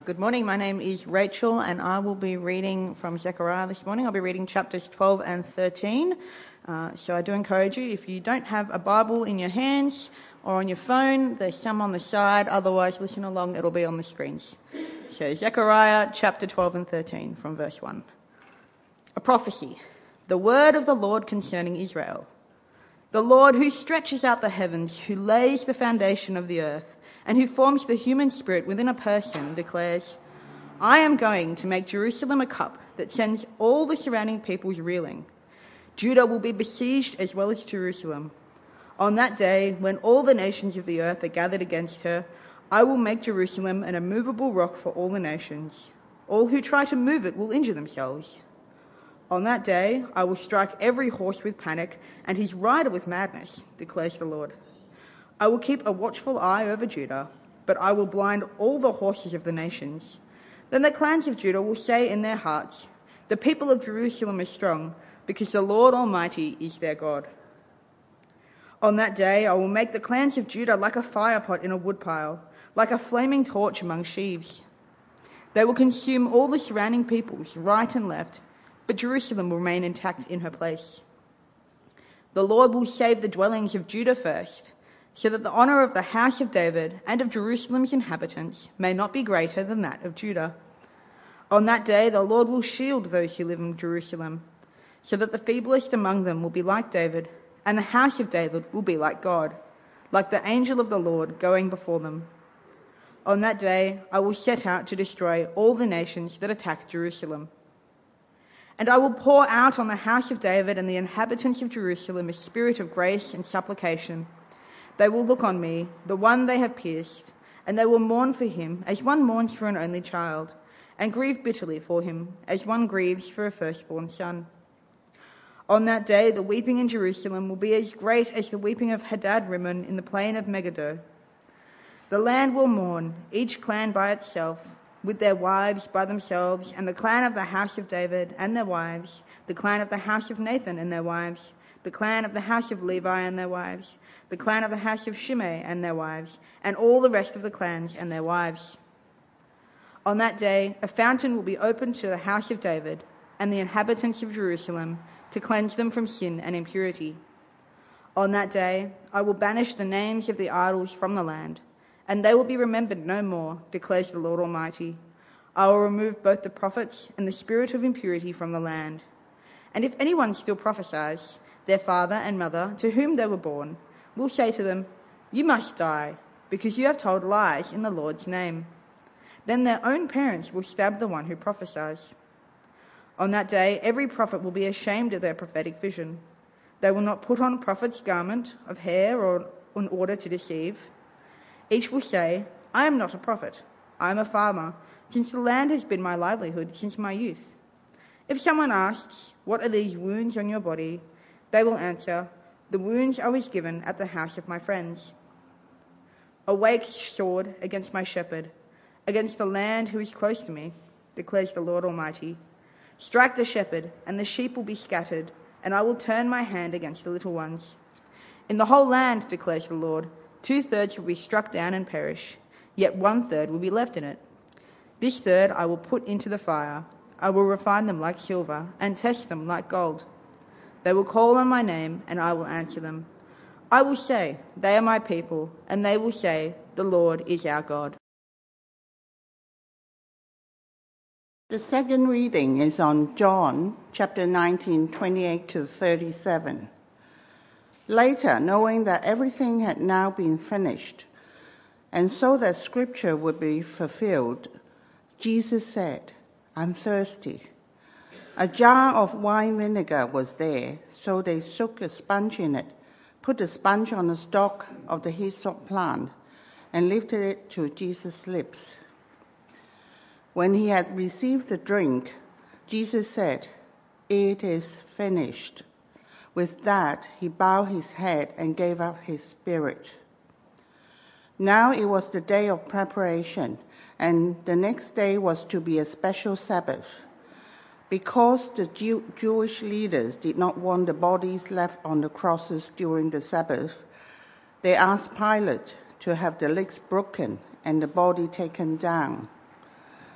Good morning. My name is Rachel and I will be reading from Zechariah this morning. I'll be reading chapters 12 and 13. So I do encourage you, if you don't have a Bible in your hands or on your phone, there's some on the side. Otherwise, listen along. It'll be on the screens. So Zechariah chapter 12 and 13 from verse 1. A prophecy. The word of the Lord concerning Israel. The Lord who stretches out the heavens, who lays the foundation of the earth, and who forms the human spirit within a person, declares, I am going to make Jerusalem a cup that sends all the surrounding peoples reeling. Judah will be besieged as well as Jerusalem. On that day, when all the nations of the earth are gathered against her, I will make Jerusalem an immovable rock for all the nations. All who try to move it will injure themselves. On that day, I will strike every horse with panic and his rider with madness, declares the Lord. I will keep a watchful eye over Judah, but I will blind all the horses of the nations. Then the clans of Judah will say in their hearts, the people of Jerusalem are strong, because the Lord Almighty is their God. On that day I will make the clans of Judah like a firepot in a woodpile, like a flaming torch among sheaves. They will consume all the surrounding peoples, right and left, but Jerusalem will remain intact in her place. The Lord will save the dwellings of Judah first, so that the honour of the house of David and of Jerusalem's inhabitants may not be greater than that of Judah. On that day the Lord will shield those who live in Jerusalem, so that the feeblest among them will be like David, and the house of David will be like God, like the angel of the Lord going before them. On that day I will set out to destroy all the nations that attack Jerusalem. And I will pour out on the house of David and the inhabitants of Jerusalem a spirit of grace and supplication. They will look on me, the one they have pierced, and they will mourn for him as one mourns for an only child, and grieve bitterly for him as one grieves for a firstborn son. On that day the weeping in Jerusalem will be as great as the weeping of Hadad-rimmon in the plain of Megiddo. The land will mourn, each clan by itself, with their wives by themselves, and the clan of the house of David and their wives, the clan of the house of Nathan and their wives, the clan of the house of Levi and their wives, the clan of the house of Shimei and their wives, and all the rest of the clans and their wives. On that day, a fountain will be opened to the house of David and the inhabitants of Jerusalem to cleanse them from sin and impurity. On that day, I will banish the names of the idols from the land, and they will be remembered no more, declares the Lord Almighty. I will remove both the prophets and the spirit of impurity from the land. And if anyone still prophesies, their father and mother, to whom they were born, will say to them, you must die, because you have told lies in the Lord's name. Then their own parents will stab the one who prophesies. On that day, every prophet will be ashamed of their prophetic vision. They will not put on a prophet's garment of hair or in order to deceive. Each will say, I am not a prophet. I am a farmer, since the land has been my livelihood since my youth. If someone asks, what are these wounds on your body? They will answer, the wounds I was given at the house of my friends. Awake, sword, against my shepherd, against the land who is close to me, declares the Lord Almighty. Strike the shepherd, and the sheep will be scattered, and I will turn my hand against the little ones. In the whole land, declares the Lord, 2/3 will be struck down and perish, yet 1/3 will be left in it. This third I will put into the fire. I will refine them like silver, and test them like gold. They will call on my name, and I will answer them. I will say, they are my people, and they will say, the Lord is our God. The second reading is on John chapter 19, 28 to 37. Later, knowing that everything had now been finished, and so that scripture would be fulfilled, Jesus said, I'm thirsty. A jar of wine vinegar was there, so they soaked a sponge in it, put the sponge on the stalk of the hyssop plant, and lifted it to Jesus' lips. When he had received the drink, Jesus said, it is finished. With that, he bowed his head and gave up his spirit. Now it was the day of preparation, and the next day was to be a special Sabbath. Because the Jewish leaders did not want the bodies left on the crosses during the Sabbath, they asked Pilate to have the legs broken and the body taken down.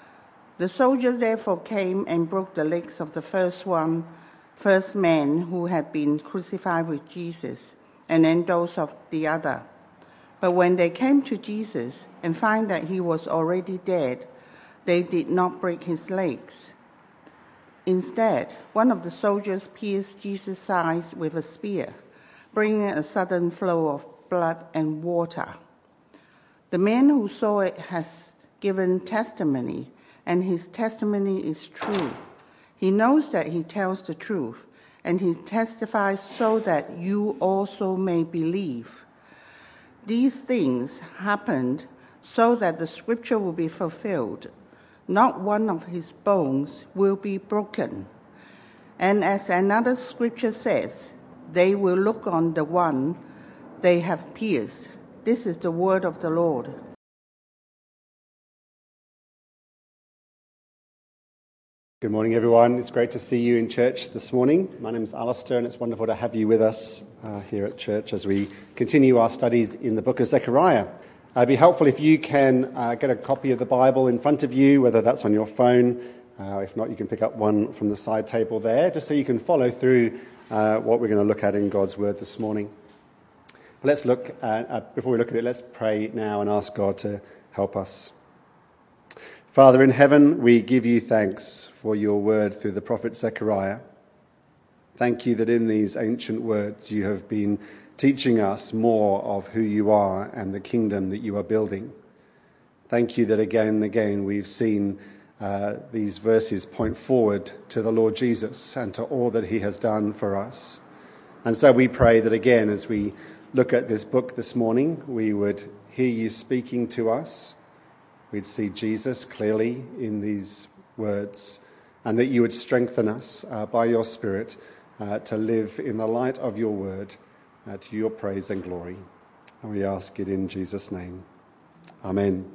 The soldiers therefore came and broke the legs of the first man who had been crucified with Jesus, and then those of the other. But when they came to Jesus and found that he was already dead, they did not break his legs. Instead, one of the soldiers pierced Jesus' side with a spear, bringing a sudden flow of blood and water. The man who saw it has given testimony, and his testimony is true. He knows that he tells the truth, and he testifies so that you also may believe. These things happened so that the scripture will be fulfilled. Not one of his bones will be broken. And as another scripture says, they will look on the one they have pierced. This is the word of the Lord. Good morning, everyone. It's great to see you in church this morning. My name is Alistair, and it's wonderful to have you with us here at church as we continue our studies in the book of Zechariah. It'd be helpful if you can get a copy of the Bible in front of you, whether that's on your phone. If not, you can pick up one from the side table there, just so you can follow through what we're going to look at in God's Word this morning. Let's look at, before we look at it, let's pray now and ask God to help us. Father in heaven, we give you thanks for your word through the prophet Zechariah. Thank you that in these ancient words you have been teaching us more of who you are and the kingdom that you are building. Thank you that again and again we've seen these verses point forward to the Lord Jesus and to all that he has done for us. And so we pray that again, as we look at this book this morning, we would hear you speaking to us. We'd see Jesus clearly in these words, and that you would strengthen us by your Spirit to live in the light of your word, to your praise and glory. And we ask it in Jesus' name. Amen.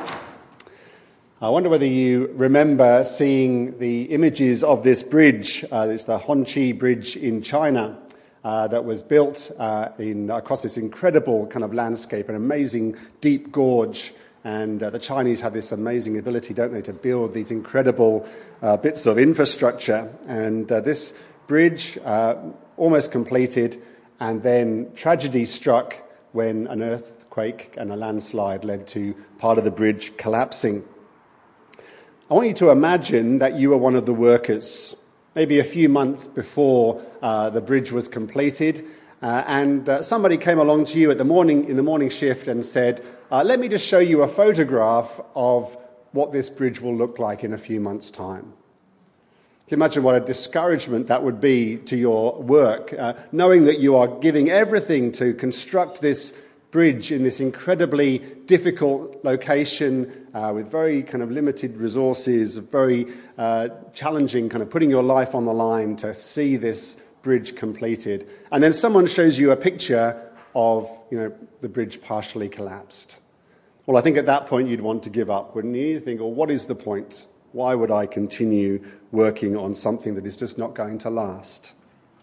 I wonder whether you remember seeing the images of this bridge. It's the Hongqi Bridge in China that was built across this incredible kind of landscape, an amazing deep gorge. And the Chinese have this amazing ability, don't they, to build these incredible bits of infrastructure. And this bridge almost completed, and then tragedy struck when an earthquake and a landslide led to part of the bridge collapsing. I want you to imagine that you were one of the workers, maybe a few months before the bridge was completed, and somebody came along to you in the morning shift and said, let me just show you a photograph of what this bridge will look like in a few months' time. Can you imagine what a discouragement that would be to your work, knowing that you are giving everything to construct this bridge in this incredibly difficult location with very kind of limited resources, very challenging, kind of putting your life on the line to see this bridge completed. And then someone shows you a picture of, the bridge partially collapsed. Well, I think at that point you'd want to give up, wouldn't you? You think, well, what is the point? Why would I continue working on something that is just not going to last?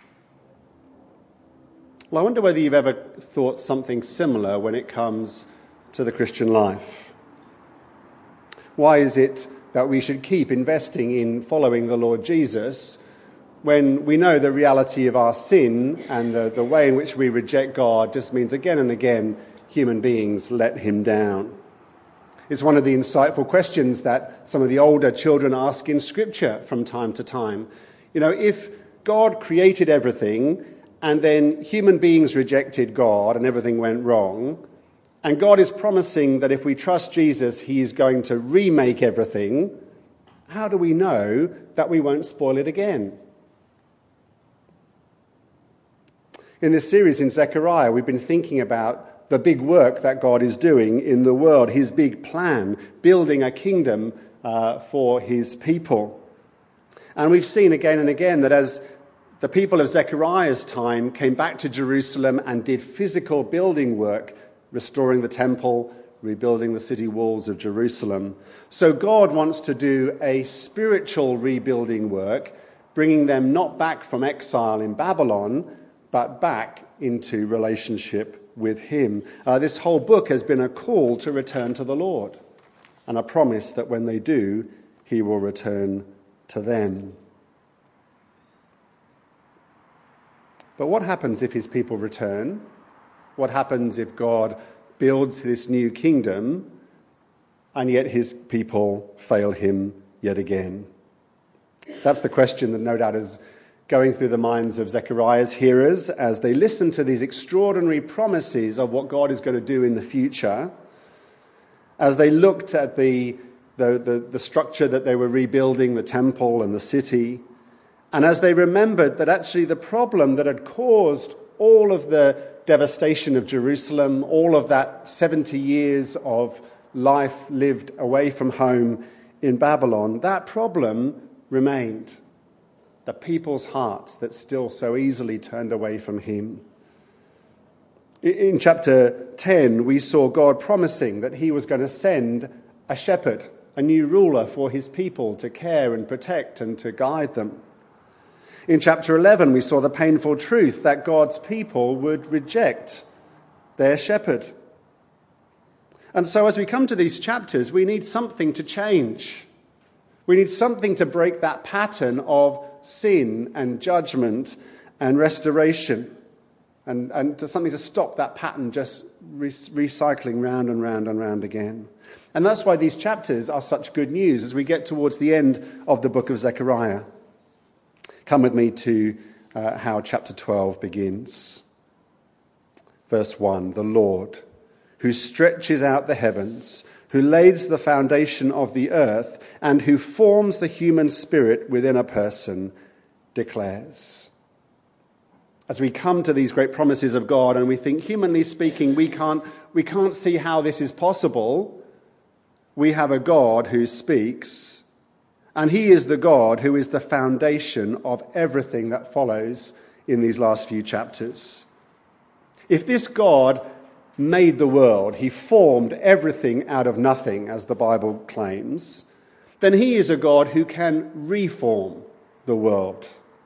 Well, I wonder whether you've ever thought something similar when it comes to the Christian life. Why is it that we should keep investing in following the Lord Jesus when we know the reality of our sin and the way in which we reject God just means again and again human beings let him down? It's one of the insightful questions that some of the older children ask in Scripture from time to time. If God created everything and then human beings rejected God and everything went wrong, and God is promising that if we trust Jesus, he is going to remake everything, how do we know that we won't spoil it again? In this series in Zechariah, we've been thinking about the big work that God is doing in the world, his big plan, building a kingdom for his people. And we've seen again and again that as the people of Zechariah's time came back to Jerusalem and did physical building work, restoring the temple, rebuilding the city walls of Jerusalem, so God wants to do a spiritual rebuilding work, bringing them not back from exile in Babylon, but back into relationship with him. This whole book has been a call to return to the Lord and a promise that when they do, he will return to them. But what happens if his people return? What happens if God builds this new kingdom and yet his people fail him yet again? That's the question that no doubt is going through the minds of Zechariah's hearers as they listen to these extraordinary promises of what God is going to do in the future, as they looked at the structure that they were rebuilding, the temple and the city, and as they remembered that actually the problem that had caused all of the devastation of Jerusalem, all of that 70 years of life lived away from home in Babylon, that problem remained. The people's hearts that still so easily turned away from him. In chapter 10, we saw God promising that he was going to send a shepherd, a new ruler for his people to care and protect and to guide them. In chapter 11, we saw the painful truth that God's people would reject their shepherd. And so as we come to these chapters, we need something to change. We need something to break that pattern of sin and judgment and restoration, and to something to stop that pattern just recycling round and round and round again. And that's why these chapters are such good news as we get towards the end of the book of Zechariah. Come with me to how chapter 12 begins. Verse 1, the Lord, who stretches out the heavens, who lays the foundation of the earth, and who forms the human spirit within a person, declares. As we come to these great promises of God and we think, humanly speaking, we can't see how this is possible, we have a God who speaks, and he is the God who is the foundation of everything that follows in these last few chapters. If this God made the world, he formed everything out of nothing, as the Bible claims, then he is a God who can reform the world.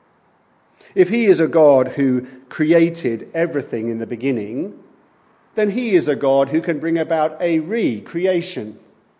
If he is a God who created everything in the beginning, then he is a God who can bring about a recreation.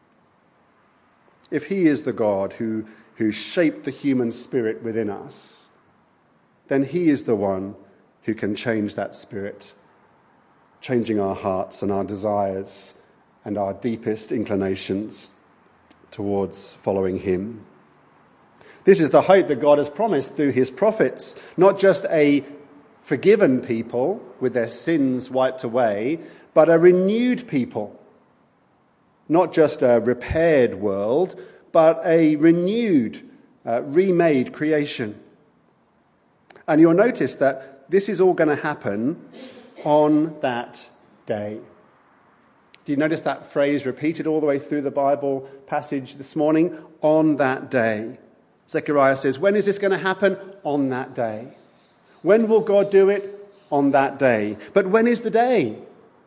If he is the God who shaped the human spirit within us, then he is the one who can change that spirit, changing our hearts and our desires and our deepest inclinations towards following him. This is the hope that God has promised through his prophets, not just a forgiven people with their sins wiped away, but a renewed people. Not just a repaired world, but a renewed, remade creation. And you'll notice that this is all going to happen on that day. Do you notice that phrase repeated all the way through the Bible passage this morning? On that day. Zechariah says, when is this going to happen? On that day. When will God do it? On that day. But when is the day?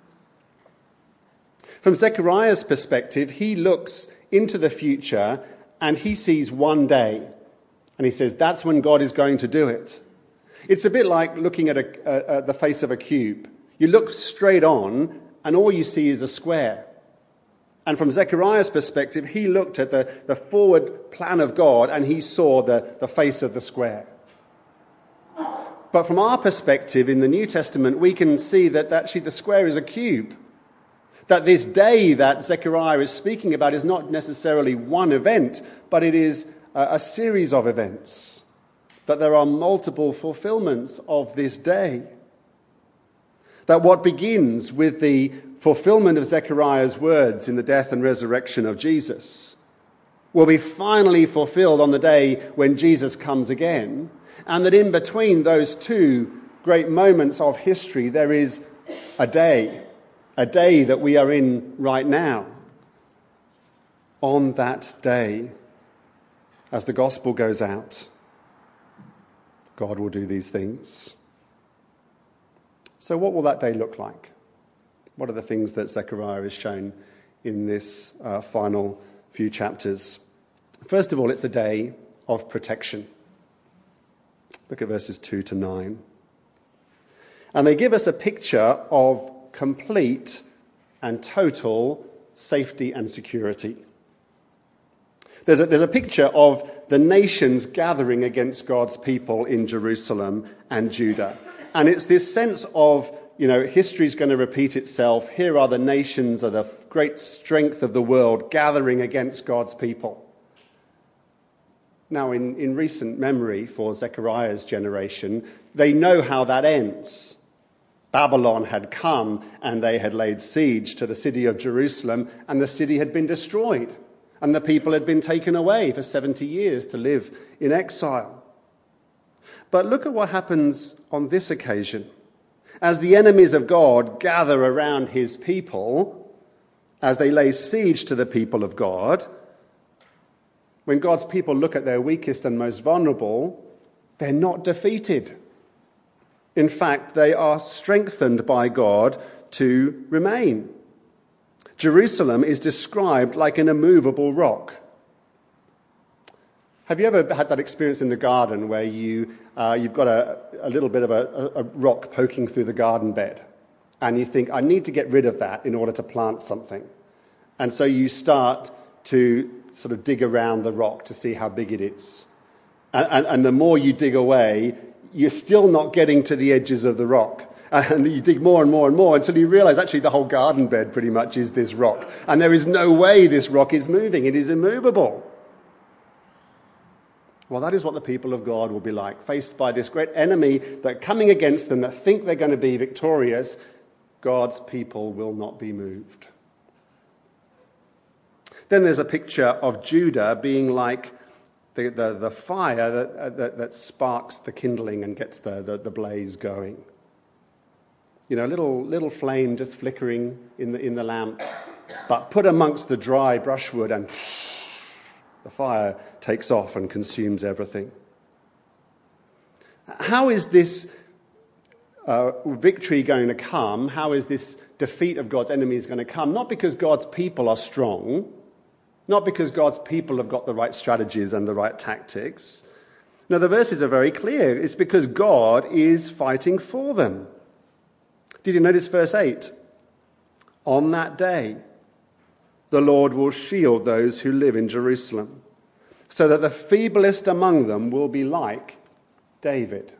From Zechariah's perspective, he looks into the future and he sees one day. And he says, that's when God is going to do it. It's a bit like looking at the face of a cube. You look straight on and all you see is a square. And from Zechariah's perspective, he looked at the forward plan of God and he saw the face of the square. But from our perspective in the New Testament, we can see that actually the square is a cube. That this day that Zechariah is speaking about is not necessarily one event, but it is a series of events. That there are multiple fulfillments of this day. That what begins with the fulfillment of Zechariah's words in the death and resurrection of Jesus will be finally fulfilled on the day when Jesus comes again, and that in between those two great moments of history there is a day that we are in right now. On that day, as the gospel goes out, God will do these things. So what will that day look like? What are the things that Zechariah has shown in this final few chapters? First of all, it's a day of protection. Look at verses 2 to 9. And they give us a picture of complete and total safety and security. There's a picture of the nations gathering against God's people in Jerusalem and Judah. And it's this sense of, history's going to repeat itself. Here are the nations of the great strength of the world gathering against God's people. Now, in recent memory for Zechariah's generation, they know how that ends. Babylon had come and they had laid siege to the city of Jerusalem, and the city had been destroyed, and the people had been taken away for 70 years to live in exile. But look at what happens on this occasion. As the enemies of God gather around his people, as they lay siege to the people of God, when God's people look at their weakest and most vulnerable, they're not defeated. In fact, they are strengthened by God to remain. Jerusalem is described like an immovable rock. Have you ever had that experience in the garden where you've got a little bit of a rock poking through the garden bed, and you think, I need to get rid of that in order to plant something? And so you start to sort of dig around the rock to see how big it is. And the more you dig away, you're still not getting to the edges of the rock. And you dig more and more and more until you realize actually the whole garden bed pretty much is this rock. And there is no way this rock is moving. It is immovable. Well, that is what the people of God will be like, faced by this great enemy that are coming against them, that think they're going to be victorious. God's people will not be moved. Then there's a picture of Judah being like the fire that sparks the kindling and gets the blaze going. A little flame just flickering in the lamp, but put amongst the dry brushwood and the fire takes off and consumes everything. How is this victory going to come? How is this defeat of God's enemies going to come? Not because God's people are strong, not because God's people have got the right strategies and the right tactics. No, the verses are very clear. It's because God is fighting for them. Did you notice verse 8? On that day, the Lord will shield those who live in Jerusalem, so that the feeblest among them will be like David.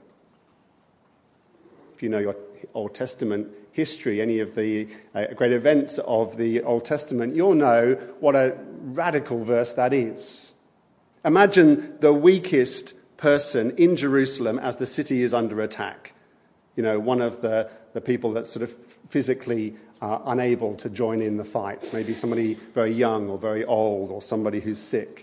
If you know your Old Testament history, any of the great events of the Old Testament, you'll know what a radical verse that is. Imagine the weakest person in Jerusalem as the city is under attack. One of the people that's sort of physically unable to join in the fight. Maybe somebody very young or very old or somebody who's sick.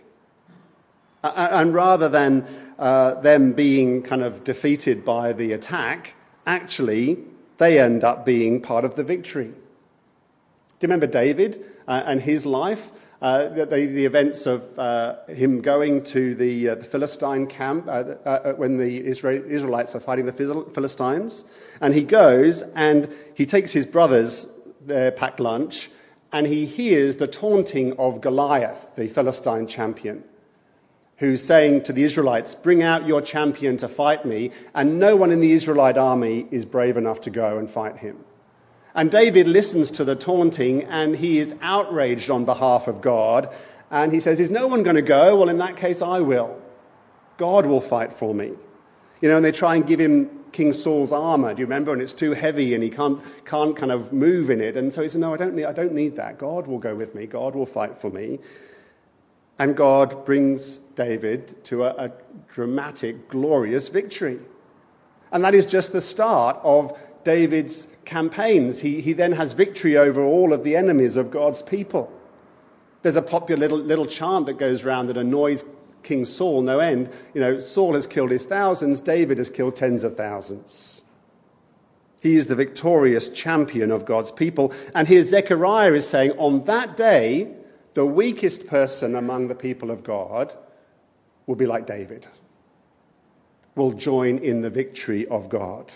And rather than them being kind of defeated by the attack, actually they end up being part of the victory. Do you remember David and his life? The events of him going to the Philistine camp when the Israelites are fighting the Philistines. And he goes and he takes his brothers their packed lunch, and he hears the taunting of Goliath, the Philistine champion, who's saying to the Israelites, bring out your champion to fight me, and no one in the Israelite army is brave enough to go and fight him. And David listens to the taunting, and he is outraged on behalf of God, and he says, is no one going to go? Well, in that case, I will. God will fight for me. And they try and give him King Saul's armor, do you remember? And it's too heavy and he can't kind of move in it. And so he said, no, I don't need that. God will go with me. God will fight for me. And God brings David to a dramatic, glorious victory. And that is just the start of David's campaigns. He then has victory over all of the enemies of God's people. There's a popular little chant that goes around that annoys King Saul no end. Saul has killed his thousands, David has killed tens of thousands. He is the victorious champion of God's people. And here Zechariah is saying, on that day, the weakest person among the people of God will be like David, will join in the victory of God.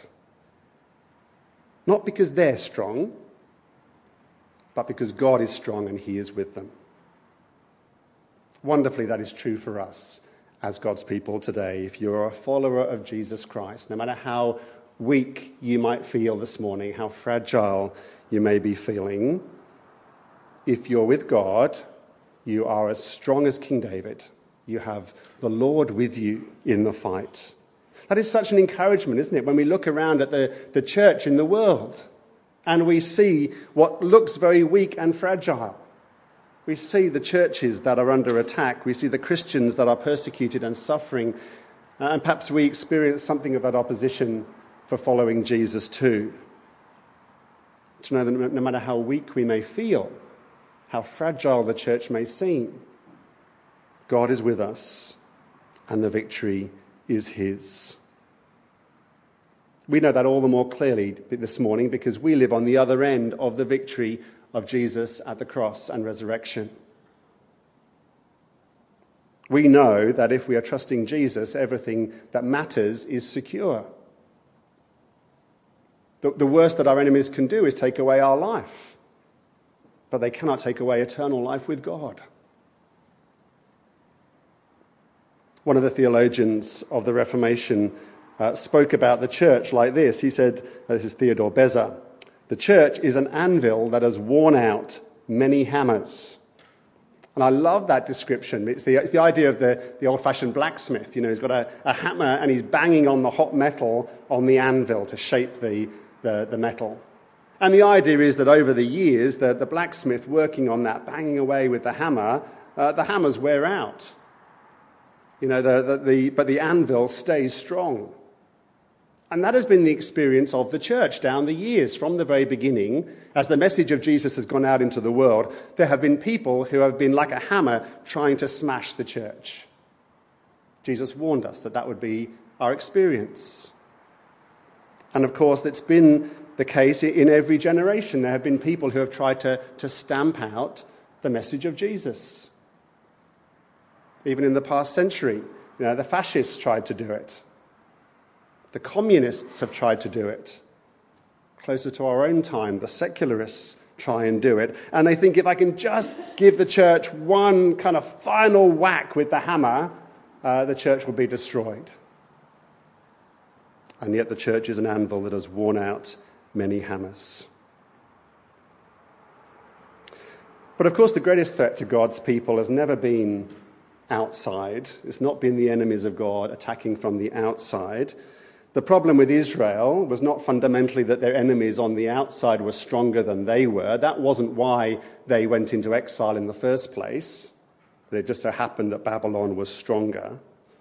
Not because they're strong, but because God is strong and he is with them. Wonderfully, that is true for us as God's people today. If you're a follower of Jesus Christ, no matter how weak you might feel this morning, how fragile you may be feeling, if you're with God, You are as strong as King David. You have the Lord with you in the fight. That is such an encouragement, isn't it, when we look around at the church in the world and we see what looks very weak and fragile. We see the churches that are under attack. We see the Christians that are persecuted and suffering. And perhaps we experience something of that opposition for following Jesus too. To know that no matter how weak we may feel, how fragile the church may seem, God is with us and the victory is his. We know that all the more clearly this morning because we live on the other end of the victory of Jesus at the cross and resurrection. We know that if we are trusting Jesus, everything that matters is secure. The worst that our enemies can do is take away our life, but they cannot take away eternal life with God. One of the theologians of the Reformation spoke about the church like this. He said, this is Theodore Beza, the church is an anvil that has worn out many hammers. And I love that description. It's the idea of the old-fashioned blacksmith. You know, he's got a hammer and he's banging on the hot metal on the anvil to shape the metal. And the idea is that over the years, the blacksmith working on that, banging away with the hammers wear out. You know, but the anvil stays strong. And that has been the experience of the church down the years. From the very beginning, as the message of Jesus has gone out into the world, there have been people who have been like a hammer trying to smash the church. Jesus warned us that would be our experience. And of course, it's been the case in every generation. There have been people who have tried to stamp out the message of Jesus. Even in the past century, you know, the fascists tried to do it. The communists have tried to do it. Closer to our own time, the secularists try and do it. And they think if I can just give the church one kind of final whack with the hammer, the church will be destroyed. And yet the church is an anvil that has worn out many hammers. But of course, the greatest threat to God's people has never been outside. It's not been the enemies of God attacking from the outside. The problem with Israel was not fundamentally that their enemies on the outside were stronger than they were. That wasn't why they went into exile in the first place. It just so happened that Babylon was stronger.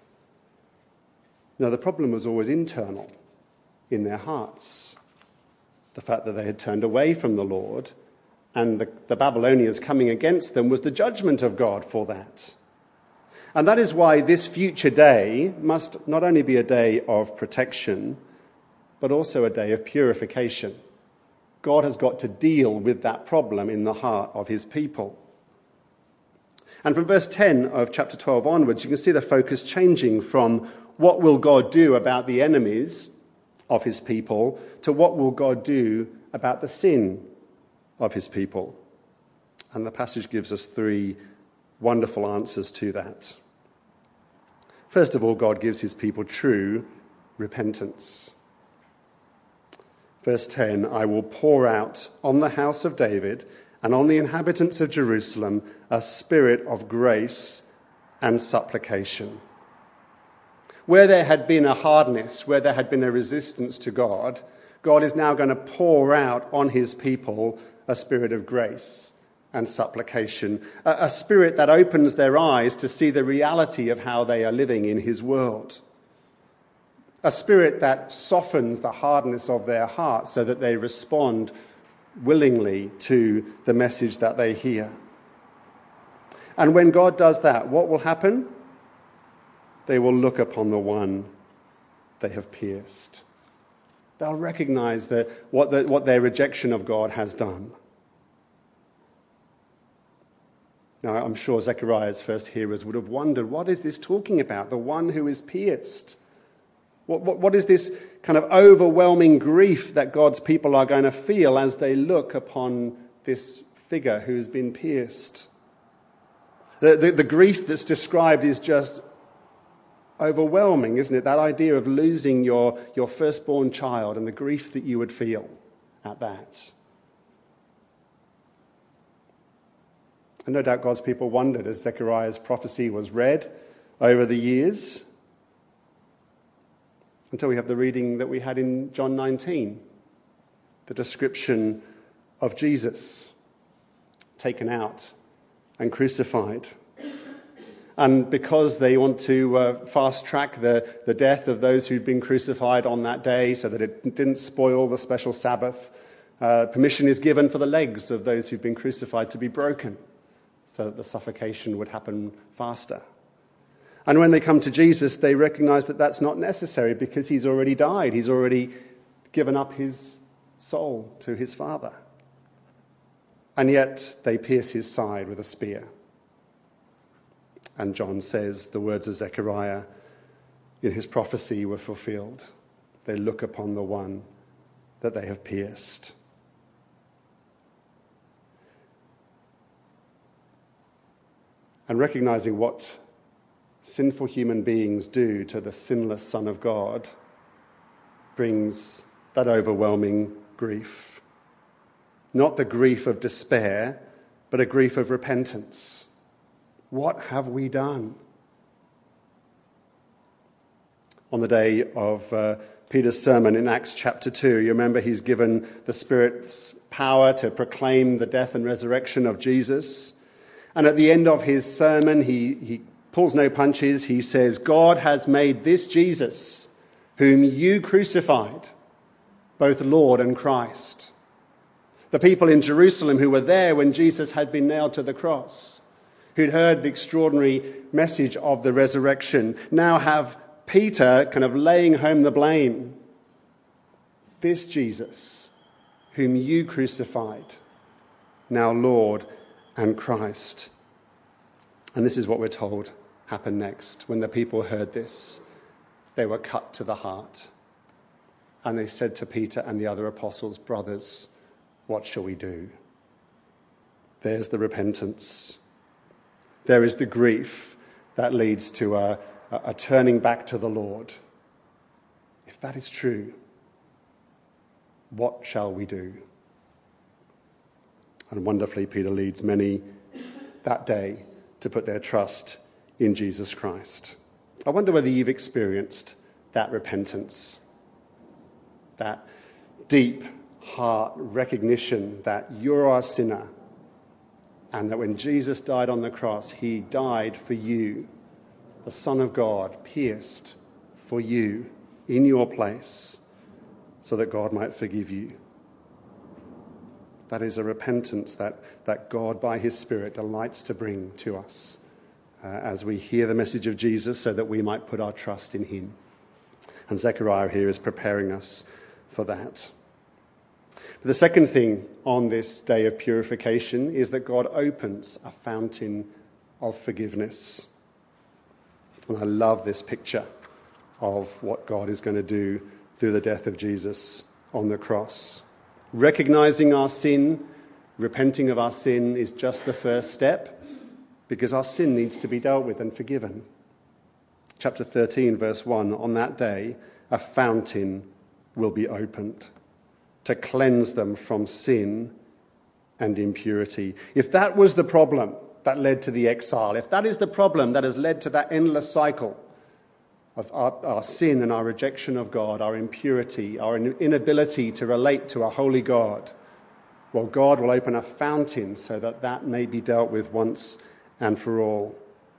No, the problem was always internal, in their hearts. The fact that they had turned away from the Lord, and the Babylonians coming against them was the judgment of God for that. And that is why this future day must not only be a day of protection, but also a day of purification. God has got to deal with that problem in the heart of his people. And from verse 10 of chapter 12 onwards, you can see the focus changing from what will God do about the enemies of his people to what will God do about the sin of his people. And the passage gives us three wonderful answers to that. First of all, God gives his people true repentance. Verse 10, I will pour out on the house of David and on the inhabitants of Jerusalem a spirit of grace and supplication. Where there had been a hardness, where there had been a resistance to God, God is now going to pour out on his people a spirit of grace and supplication, a spirit that opens their eyes to see the reality of how they are living in his world. A spirit that softens the hardness of their hearts so that they respond willingly to the message that they hear. And when God does that, what will happen? They will look upon the one they have pierced. They'll recognize what their rejection of God has done. Now, I'm sure Zechariah's first hearers would have wondered, what is this talking about? The one who is pierced. What is this kind of overwhelming grief that God's people are going to feel as they look upon this figure who has been pierced? The grief that's described is just overwhelming, isn't it? That idea of losing your firstborn child and the grief that you would feel at that. And no doubt God's people wondered as Zechariah's prophecy was read over the years, until we have the reading that we had in John 19, the description of Jesus taken out and crucified. And because they want to fast track the death of those who'd been crucified on that day so that it didn't spoil the special Sabbath, permission is given for the legs of those who've been crucified to be broken so that the suffocation would happen faster. And when they come to Jesus, they recognize that that's not necessary because he's already died. He's already given up his soul to his Father. And yet they pierce his side with a spear. And John says the words of Zechariah in his prophecy were fulfilled. They look upon the one that they have pierced. And recognizing what sinful human beings do to the sinless Son of God brings that overwhelming grief. Not the grief of despair, but a grief of repentance. What have we done? On the day of Peter's sermon in Acts chapter 2, you remember he's given the Spirit's power to proclaim the death and resurrection of Jesus. And at the end of his sermon, he pulls no punches. He says, God has made this Jesus, whom you crucified, both Lord and Christ. The people in Jerusalem who were there when Jesus had been nailed to the cross, who'd heard the extraordinary message of the resurrection, now have Peter kind of laying home the blame. This Jesus, whom you crucified, now Lord and Christ. And this is what we're told happened next. When the people heard this, they were cut to the heart. And they said to Peter and the other apostles, brothers, what shall we do? There's the repentance. There is the grief that leads to a turning back to the Lord. If that is true, what shall we do? And wonderfully, Peter leads many that day to put their trust in Jesus Christ. I wonder whether you've experienced that repentance, that deep heart recognition that you're a sinner, and that when Jesus died on the cross, he died for you, the Son of God, pierced for you in your place, so that God might forgive you. That is a repentance that God, by his Spirit, delights to bring to us as we hear the message of Jesus, so that we might put our trust in him. And Zechariah here is preparing us for that. But the second thing on this day of purification is that God opens a fountain of forgiveness. And I love this picture of what God is going to do through the death of Jesus on the cross. Recognizing our sin, repenting of our sin is just the first step, because our sin needs to be dealt with and forgiven. Chapter 13, verse 1, on that day, a fountain will be opened to cleanse them from sin and impurity. If that was the problem that led to the exile, if that is the problem that has led to that endless cycle of our sin and our rejection of God, our impurity, our inability to relate to a holy God, well, God will open a fountain so that that may be dealt with once and for all.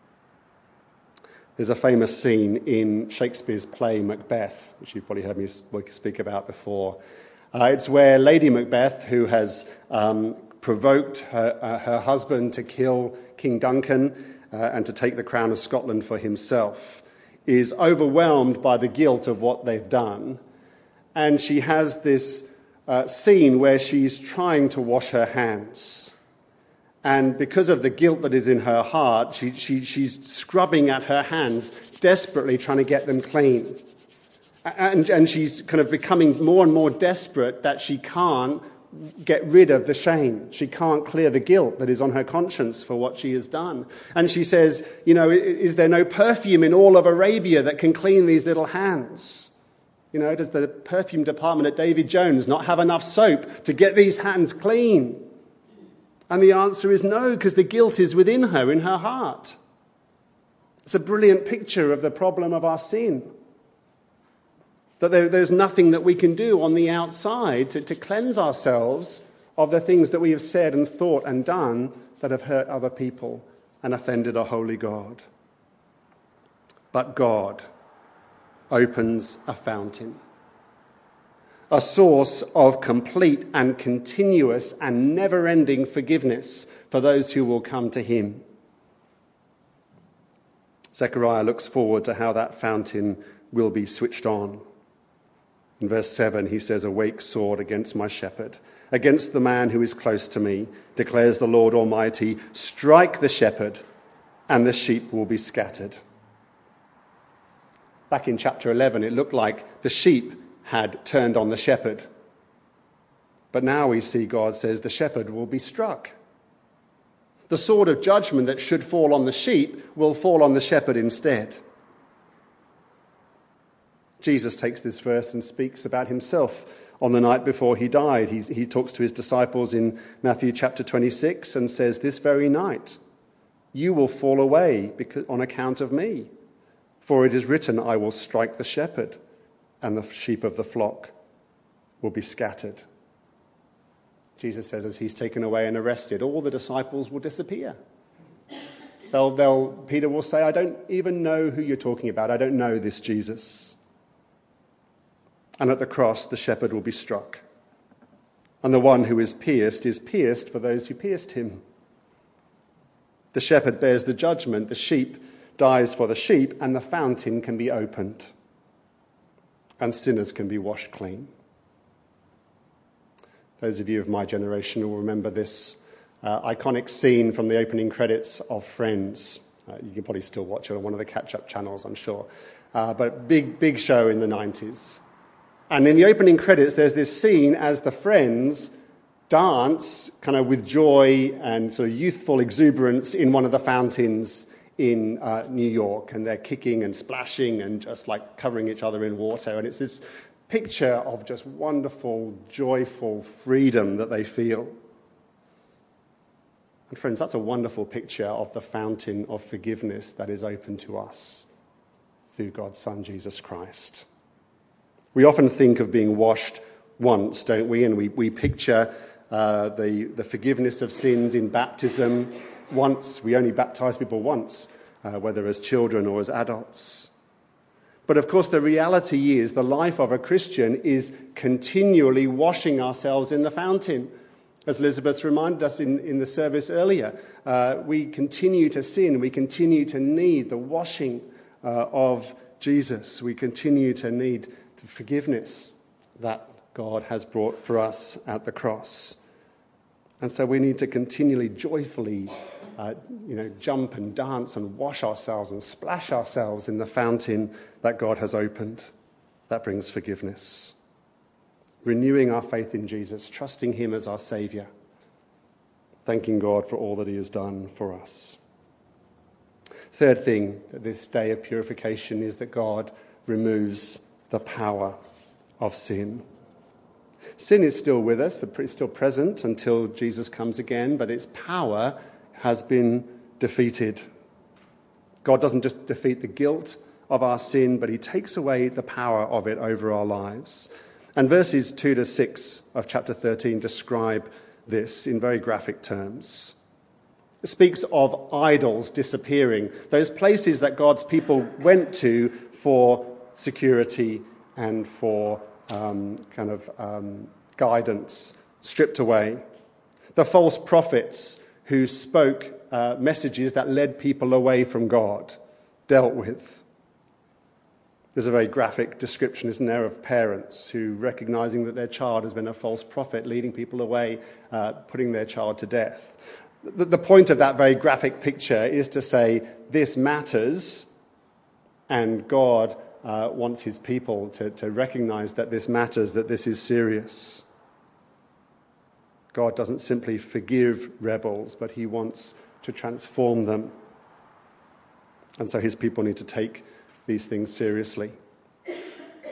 There's a famous scene in Shakespeare's play Macbeth, which you've probably heard me speak about before. It's where Lady Macbeth, who has provoked her husband to kill King Duncan and to take the crown of Scotland for himself, is overwhelmed by the guilt of what they've done. And she has this scene where she's trying to wash her hands. And because of the guilt that is in her heart, she's scrubbing at her hands, desperately trying to get them clean. And she's kind of becoming more and more desperate that she can't get rid of the shame. She can't clear the guilt that is on her conscience for what she has done. And she says, is there no perfume in all of Arabia that can clean these little hands? Does the perfume department at David Jones not have enough soap to get these hands clean? And the answer is no, because the guilt is within her, in her heart. It's a brilliant picture of the problem of our sin. That there's nothing that we can do on the outside to cleanse ourselves of the things that we have said and thought and done that have hurt other people and offended a holy God. But God opens a fountain, a source of complete and continuous and never-ending forgiveness for those who will come to him. Zechariah looks forward to how that fountain will be switched on. In verse 7, he says, "Awake, sword, against my shepherd, against the man who is close to me, declares the Lord Almighty. Strike the shepherd, and the sheep will be scattered." Back in chapter 11, it looked like the sheep had turned on the shepherd. But now we see God says the shepherd will be struck. The sword of judgment that should fall on the sheep will fall on the shepherd instead. Jesus takes this verse and speaks about himself on the night before he died. He talks to his disciples in Matthew chapter 26 and says, "This very night you will fall away on account of me. For it is written, I will strike the shepherd, and the sheep of the flock will be scattered." Jesus says as he's taken away and arrested, all the disciples will disappear. Peter will say, "I don't even know who you're talking about. I don't know this Jesus." And at the cross, the shepherd will be struck. And the one who is pierced for those who pierced him. The shepherd bears the judgment, the sheep dies for the sheep, and the fountain can be opened. And sinners can be washed clean. Those of you of my generation will remember this iconic scene from the opening credits of Friends. You can probably still watch it on one of the catch-up channels, I'm sure. But big show in the 90s. And in the opening credits, there's this scene as the friends dance kind of with joy and sort of youthful exuberance in one of the fountains in New York. And they're kicking and splashing and just like covering each other in water. And it's this picture of just wonderful, joyful freedom that they feel. And friends, that's a wonderful picture of the fountain of forgiveness that is open to us through God's Son, Jesus Christ. We often think of being washed once, don't we? And we picture the forgiveness of sins in baptism once. We only baptize people once, whether as children or as adults. But of course, the reality is the life of a Christian is continually washing ourselves in the fountain. As Elizabeth reminded us in the service earlier, we continue to sin. We continue to need the washing of Jesus. We continue to need the forgiveness that God has brought for us at the cross. And so we need to continually joyfully jump and dance and wash ourselves and splash ourselves in the fountain that God has opened. That brings forgiveness. Renewing our faith in Jesus, trusting him as our Saviour, thanking God for all that he has done for us. Third thing, this day of purification, is that God removes the power of sin. Sin is still with us, it's still present until Jesus comes again, but its power has been defeated. God doesn't just defeat the guilt of our sin, but he takes away the power of it over our lives. And verses 2 to 6 of chapter 13 describe this in very graphic terms. It speaks of idols disappearing, those places that God's people went to for security and for guidance stripped away. The false prophets who spoke messages that led people away from God, dealt with. There's a very graphic description, isn't there, of parents who, recognizing that their child has been a false prophet, leading people away, putting their child to death. The point of that very graphic picture is to say this matters, and God wants his people to recognize that this matters, that this is serious. God doesn't simply forgive rebels, but he wants to transform them. And so his people need to take these things seriously.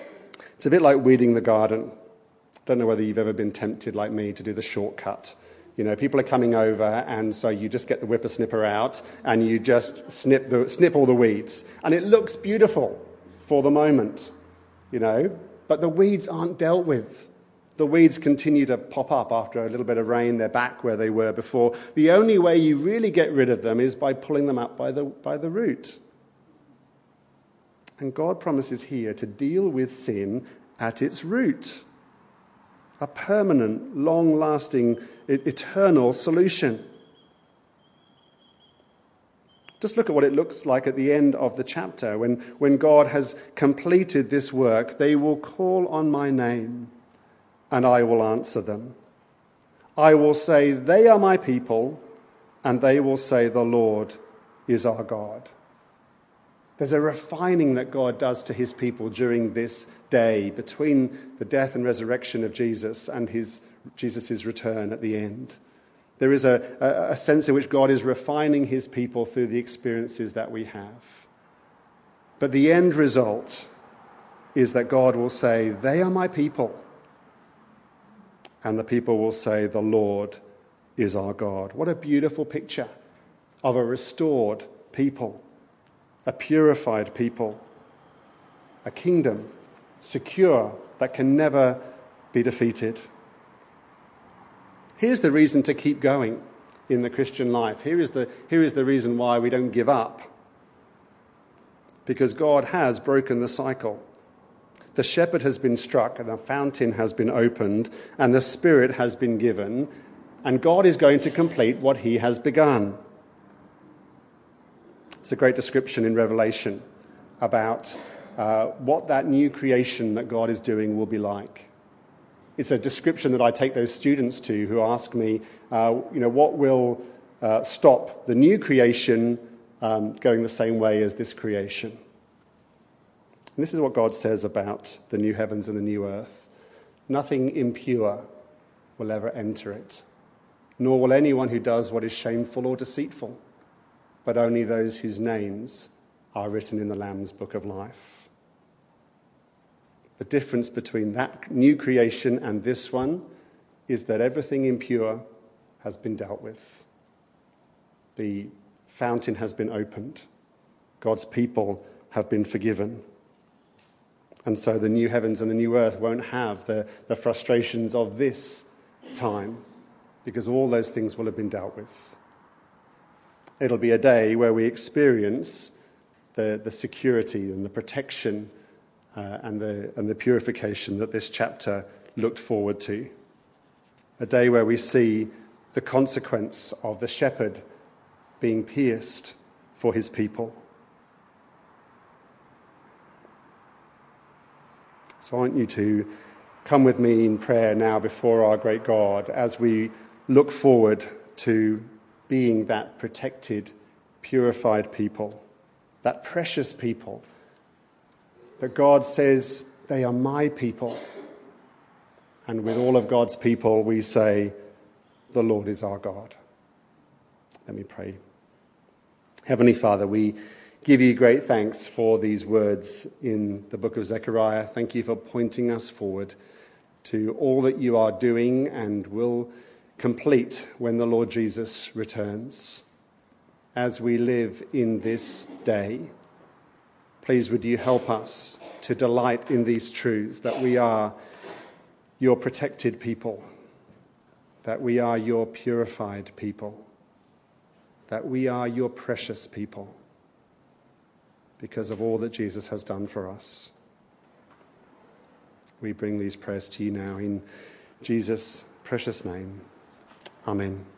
It's a bit like weeding the garden. I don't know whether you've ever been tempted like me to do the shortcut You know, people are coming over, and so you just get the whippersnipper out and you just snip all the weeds. And it looks beautiful for the moment, you know, but the weeds aren't dealt with. The weeds continue to pop up after a little bit of rain. They're back where they were before. The only way you really get rid of them is by pulling them up by the root. And God promises here to deal with sin at its root. A permanent, long-lasting, eternal solution. Just look at what it looks like at the end of the chapter. When God has completed this work, they will call on my name, and I will answer them. I will say, they are my people, and they will say, the Lord is our God. There's a refining that God does to his people during this day between the death and resurrection of Jesus and Jesus' return at the end. There is a sense in which God is refining his people through the experiences that we have. But the end result is that God will say, they are my people. And the people will say, the Lord is our God. What a beautiful picture of a restored people. A purified people, a kingdom secure that can never be defeated. Here's the reason to keep going in the Christian life. Here is the reason why we don't give up. Because God has broken the cycle. The shepherd has been struck, and the fountain has been opened, and the Spirit has been given, and God is going to complete what he has begun. It's a great description in Revelation about what that new creation that God is doing will be like. It's a description that I take those students to who ask me, what will stop the new creation going the same way as this creation? And this is what God says about the new heavens and the new earth. Nothing impure will ever enter it, nor will anyone who does what is shameful or deceitful, but only those whose names are written in the Lamb's book of life. The difference between that new creation and this one is that everything impure has been dealt with. The fountain has been opened. God's people have been forgiven. And so the new heavens and the new earth won't have the frustrations of this time, because all those things will have been dealt with. It'll be a day where we experience the security and the protection and the purification that this chapter looked forward to. A day where we see the consequence of the shepherd being pierced for his people. So I want you to come with me in prayer now before our great God as we look forward to being that protected, purified people, that precious people, that God says, they are my people. And with all of God's people, we say, the Lord is our God. Let me pray. Heavenly Father, we give you great thanks for these words in the book of Zechariah. Thank you for pointing us forward to all that you are doing and will complete when the Lord Jesus returns. As we live in this day, please would you help us to delight in these truths, that we are your protected people, that we are your purified people, that we are your precious people because of all that Jesus has done for us. We bring these prayers to you now in Jesus' precious name. Amen.